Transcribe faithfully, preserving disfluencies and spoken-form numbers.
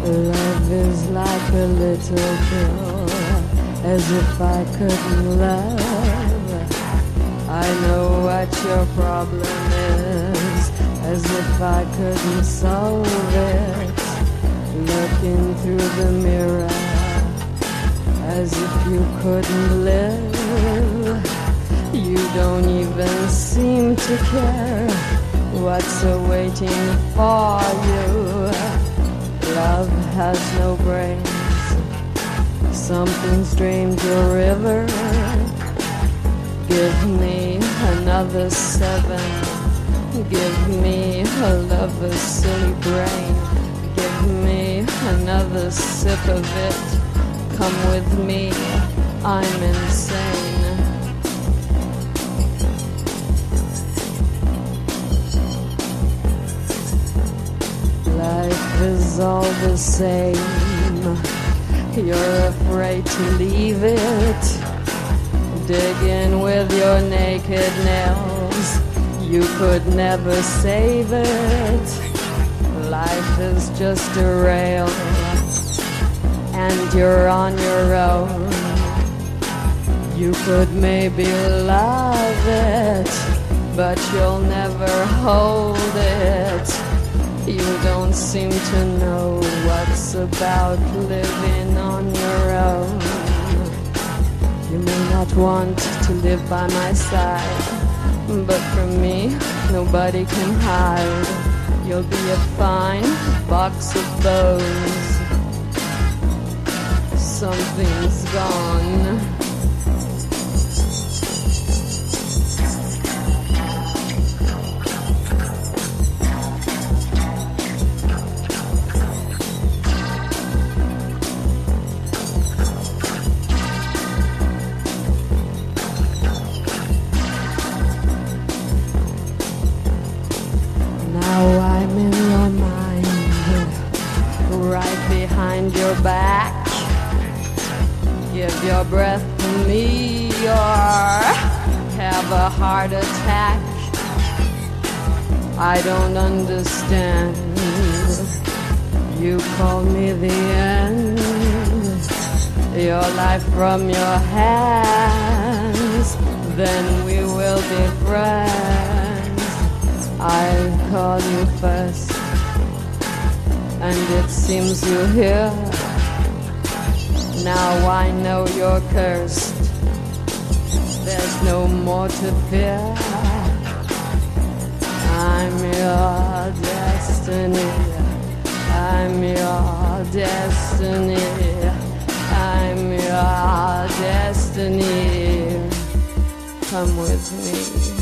Love is like a little pill, as if I couldn't love. I know what your problem is, as if I couldn't solve it. Looking through the mirror, as if you couldn't live. You don't even seem to care what's awaiting for you. Love has no brains. Something's drained your river. Give me another seven. Give me a lover's silly brain. Give me another sip of it. Come with me, I'm insane. Life is all the same. You're afraid to leave it. Dig in with your naked nails. You could never save it. Life is just a rail, and you're on your own. You could maybe love it, but you'll never hold it. You don't seem to know what's about living on your own. You may not want to live by my side, but from me, nobody can hide. You'll be a fine box of bones. Something's gone. Now I'm in your mind, right behind your back. Give your breath to me or have a heart attack. I don't understand. You call me the end. Your life from your hands. Then we will be friends. I call you first, and it seems you're here. Now I know you're cursed. There's no more to fear. I'm your destiny. I'm your destiny. I'm your destiny. Come with me.